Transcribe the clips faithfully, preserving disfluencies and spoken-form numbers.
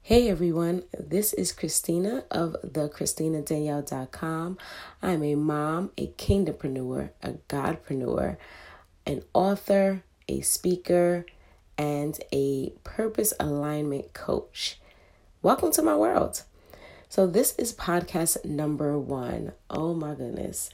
Hey everyone, this is Christina of the christina danielle dot com. I'm a mom, a kingdompreneur, a godpreneur, an author, a speaker, and a purpose alignment coach. Welcome to my world. So this is podcast number one. Oh my goodness.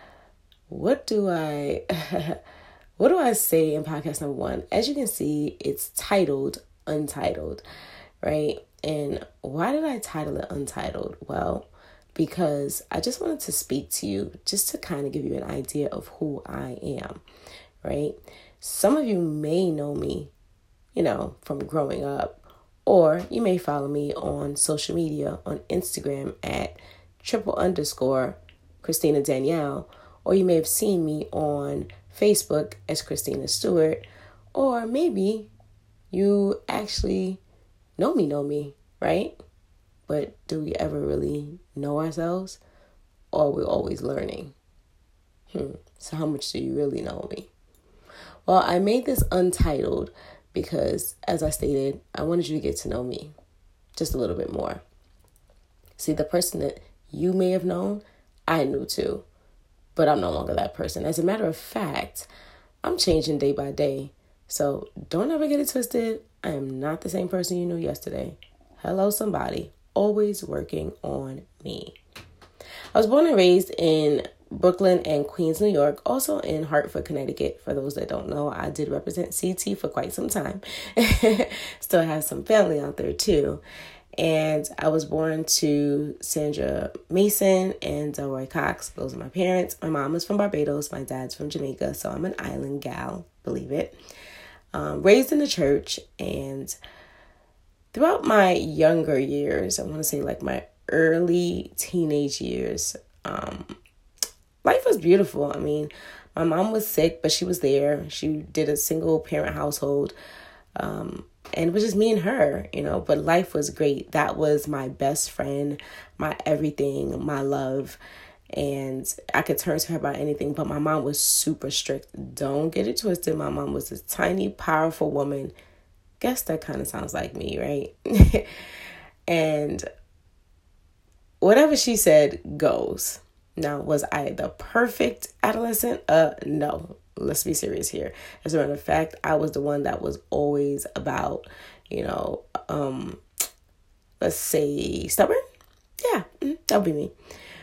What do I what do I say in podcast number one? As you can see, it's titled Untitled, right? And why did I title it Untitled? Well, because I just wanted to speak to you just to kind of give you an idea of who I am, right? Some of you may know me, you know, from growing up, or you may follow me on social media on Instagram at triple underscore Christina Danielle, or you may have seen me on Facebook as Christina Stewart, or maybe you actually know me, know me, right? But do we ever really know ourselves? Or are we always learning? Hmm. So how much do you really know me? Well, I made this untitled because, as I stated, I wanted you to get to know me just a little bit more. See, the person that you may have known, I knew too, but I'm no longer that person. As a matter of fact, I'm changing day by day. So don't ever get it twisted. I am not the same person you knew yesterday. Hello, somebody. Always working on me. I was born and raised in Brooklyn and Queens, New York, also in Hartford, Connecticut. For those that don't know, I did represent C T for quite some time. Still have some family out there too. And I was born to Sandra Mason and Delroy Cox. Those are my parents. My mom is from Barbados. My dad's from Jamaica. So I'm an island gal, believe it. Um, raised in the church, and throughout my younger years, I want to say like my early teenage years, um, life was beautiful. I mean, my mom was sick, but she was there. She did a single parent household, um, and it was just me and her, you know, but life was great. That was my best friend, my everything, my love. And I could turn to her about anything, but my mom was super strict. Don't get it twisted. My mom was this tiny, powerful woman. Guess that kind of sounds like me, right? And whatever she said goes. Now, was I the perfect adolescent? Uh, no. Let's be serious here. As a matter of fact, I was the one that was always about, you know, um, let's say stubborn. Yeah, that would be me.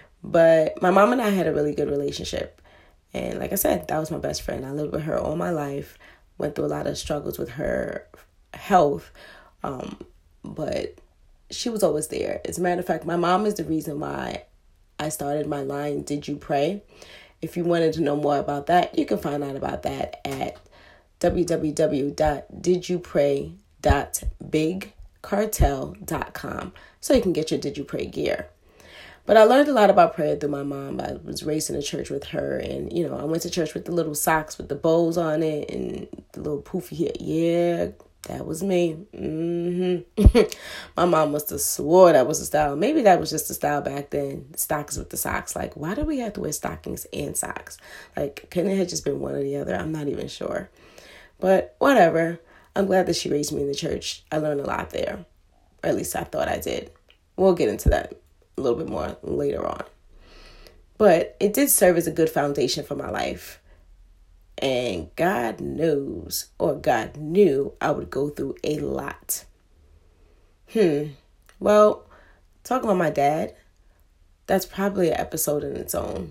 But my mom and I had a really good relationship. And like I said, that was my best friend. I lived with her all my life. Went through a lot of struggles with her health. Um, but she was always there. As a matter of fact, my mom is the reason why I started my line, Did You Pray? If you wanted to know more about that, you can find out about that at w w w dot did you pray dot big cartel dot com. So you can get your Did You Pray gear. But I learned a lot about prayer through my mom. I was raised in a church with her. And, you know, I went to church with the little socks with the bows on it and the little poofy hair. Yeah, that was me. Mm-hmm. My mom must have swore that was the style. Maybe that was just the style back then. Stockings with the socks. Like, why do we have to wear stockings and socks? Like, couldn't it have just been one or the other? I'm not even sure. But whatever. I'm glad that she raised me in the church. I learned a lot there. Or at least I thought I did. We'll get into that a little bit more later on. But it did serve as a good foundation for my life. And God knows, or God knew, I would go through a lot. Hmm. Well, talking about my dad, that's probably an episode in its own.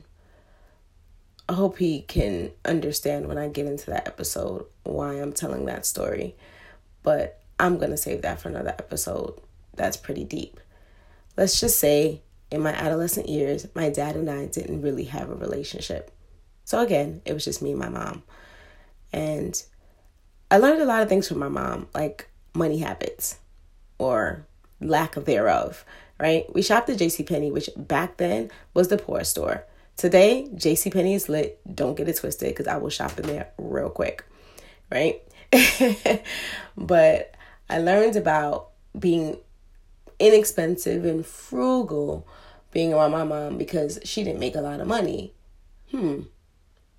I hope he can understand when I get into that episode why I'm telling that story. But I'm going to save that for another episode. That's pretty deep. Let's just say in my adolescent years, my dad and I didn't really have a relationship. So again, it was just me and my mom. And I learned a lot of things from my mom, like money habits or lack of thereof, right? We shopped at JCPenney, which back then was the poor store. Today, JCPenney is lit. Don't get it twisted because I will shop in there real quick, right? But I learned about being inexpensive and frugal being around my mom because she didn't make a lot of money. Hmm.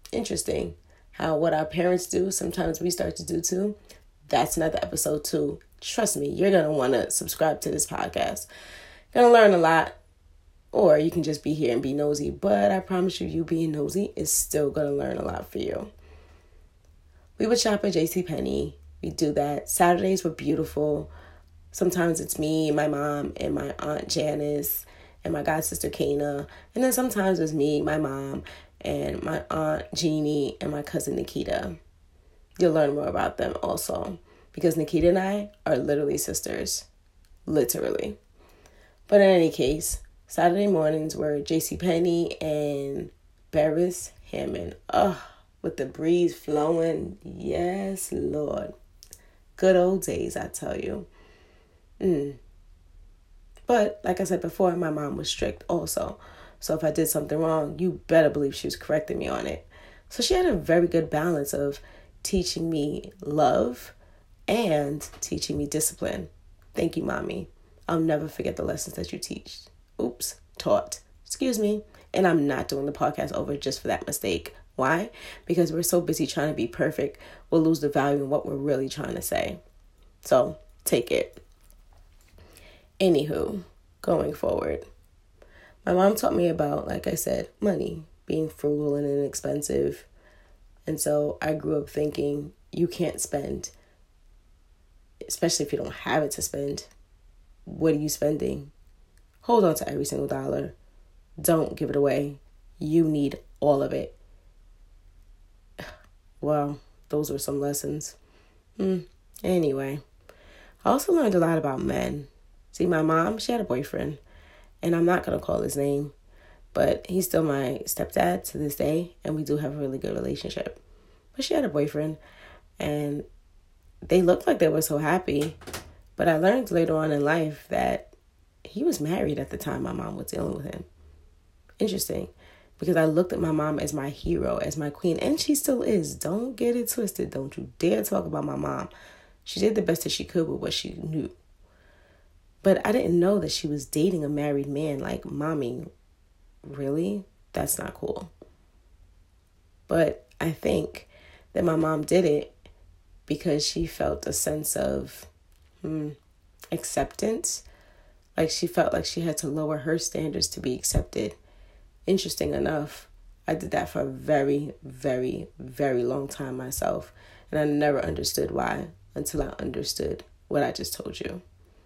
Interesting how what our parents do, sometimes we start to do too. That's another episode too. trust me, you're going to want to subscribe to this podcast. You're going to learn a lot, or you can just be here and be nosy. But I promise you, you being nosy is still going to learn a lot for you. We would shop at JCPenney. We do that. Saturdays were beautiful. Sometimes it's me, my mom, and my aunt Janice, and my god sister Kana. And then sometimes it's me, my mom, and my aunt Jeannie, and my cousin Nikita. You'll learn more about them also, because Nikita and I are literally sisters. Literally. But in any case, Saturday mornings were JCPenney and Beres Hammond. Ugh, with the breeze flowing. Yes, Lord. Good old days, I tell you. Mm. But like I said before, my mom was strict also. So if I did something wrong, you better believe she was correcting me on it. So she had a very good balance of teaching me love and teaching me discipline. Thank you, Mommy. I'll never forget the lessons that you teach. Oops, taught. Excuse me. And I'm not doing the podcast over just for that mistake. Why? Because we're so busy trying to be perfect, we'll lose the value in what we're really trying to say. So take it. Anywho, going forward, my mom taught me about, like I said, money, being frugal and inexpensive. And so I grew up thinking you can't spend, especially if you don't have it to spend. What are you spending? Hold on to every single dollar. Don't give it away. You need all of it. Well, those were some lessons. Hmm. Anyway, I also learned a lot about men. See, my mom, she had a boyfriend, and I'm not going to call his name, but he's still my stepdad to this day, and we do have a really good relationship. But she had a boyfriend, and they looked like they were so happy, but I learned later on in life that he was married at the time my mom was dealing with him. Interesting, because I looked at my mom as my hero, as my queen, and she still is. Don't get it twisted. Don't you dare talk about my mom. She did the best that she could with what she knew. But I didn't know that she was dating a married man. Like, Mommy, really? That's not cool. But I think that my mom did it because she felt a sense of hmm, acceptance. Like, she felt like she had to lower her standards to be accepted. Interesting enough, I did that for a very, very, very long time myself. And I never understood why until I understood what I just told you.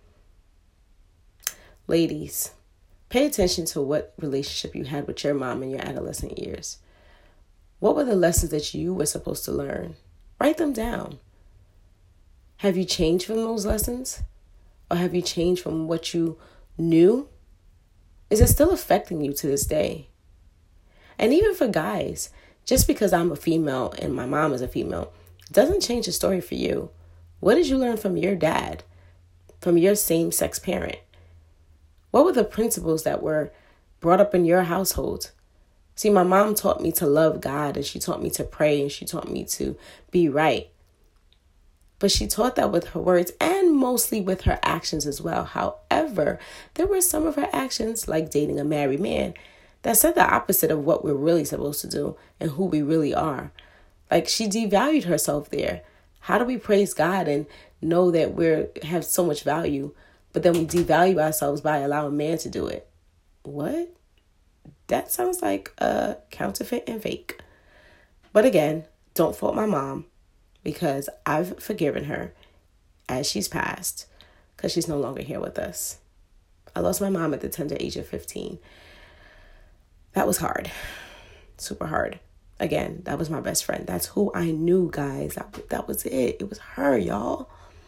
Ladies, pay attention to what relationship you had with your mom in your adolescent years. What were the lessons that you were supposed to learn? Write them down. Have you changed from those lessons? Or have you changed from what you knew? Is it still affecting you to this day? And even for guys, just because I'm a female and my mom is a female, doesn't change the story for you. What did you learn from your dad, from your same-sex parent? What were the principles that were brought up in your household? See, my mom taught me to love God, and she taught me to pray, and she taught me to be right. But she taught that with her words and mostly with her actions as well. However, there were some of her actions, like dating a married man, that said the opposite of what we're really supposed to do and who we really are. Like, she devalued herself there. How do we praise God and know that we have so much value, but then we devalue ourselves by allowing man to do it? What? That sounds like a counterfeit and fake. But again, don't fault my mom, because I've forgiven her as she's passed, because she's no longer here with us. I lost my mom at the tender age of fifteen. That was hard. Super hard. Again, that was my best friend. That's who I knew, guys. That, that was it. It was her, y'all.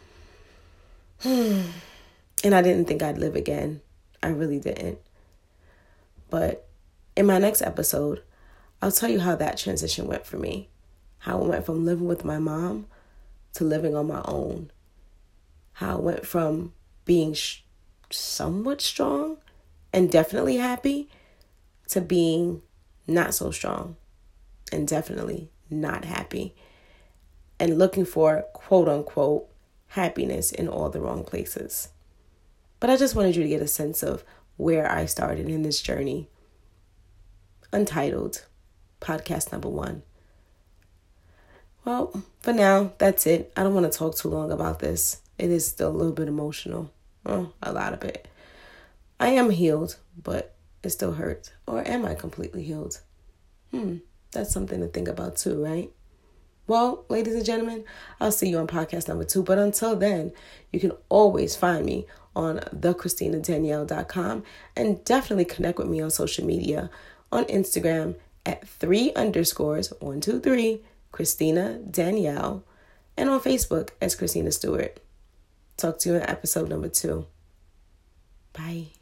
And I didn't think I'd live again. I really didn't. But in my next episode, I'll tell you how that transition went for me. How I went from living with my mom to living on my own. How I went from being sh- somewhat strong and definitely happy to being not so strong and definitely not happy. And looking for quote unquote happiness in all the wrong places. But I just wanted you to get a sense of where I started in this journey. Untitled, podcast number one. Well, for now, that's it. I don't want to talk too long about this. it is still a little bit emotional. Oh, a lot of it. I am healed, but it still hurts. Or am I completely healed? Hmm, that's something to think about too, right? Well, ladies and gentlemen, I'll see you on podcast number two. But until then, you can always find me on the christina danielle dot com and definitely connect with me on social media on Instagram at three underscores, one, two, three, Christina Danielle, and on Facebook as Christina Stewart. Talk to you in episode number two. Bye.